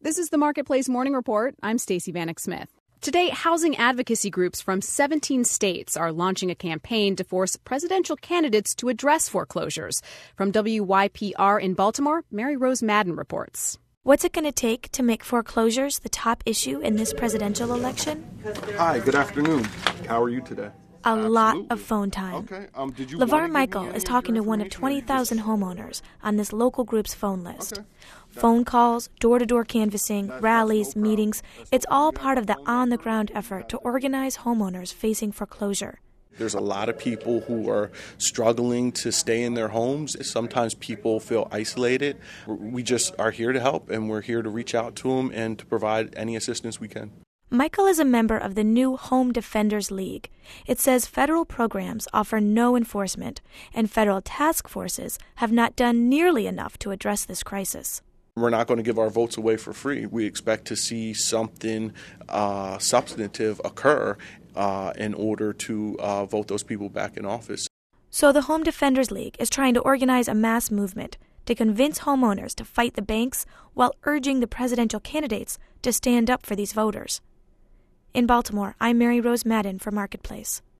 This is the Marketplace Morning Report. I'm Stacey Vanek Smith. Today, housing advocacy groups from 17 states are launching a campaign to force presidential candidates to address foreclosures. From WYPR in Baltimore, Mary Rose Madden reports. What's it going to take to make foreclosures the top issue in this presidential election? Hi, good afternoon. How are you today? A lot of phone time. Okay. LeVar Michael is talking to one of 20,000 homeowners on this local group's phone list. Okay. Phone calls, door-to-door canvassing, rallies, meetings. It's all part of the on-the-ground effort to organize homeowners facing foreclosure. There's a lot of people who are struggling to stay in their homes. Sometimes people feel isolated. We just are here to help, and we're here to reach out to them and to provide any assistance we can. Michael is a member of the new Home Defenders League. It says federal programs offer no enforcement, and federal task forces have not done nearly enough to address this crisis. We're not going to give our votes away for free. We expect to see something substantive occur in order to vote those people back in office. So the Home Defenders League is trying to organize a mass movement to convince homeowners to fight the banks while urging the presidential candidates to stand up for these voters. In Baltimore, I'm Mary Rose Madden for Marketplace.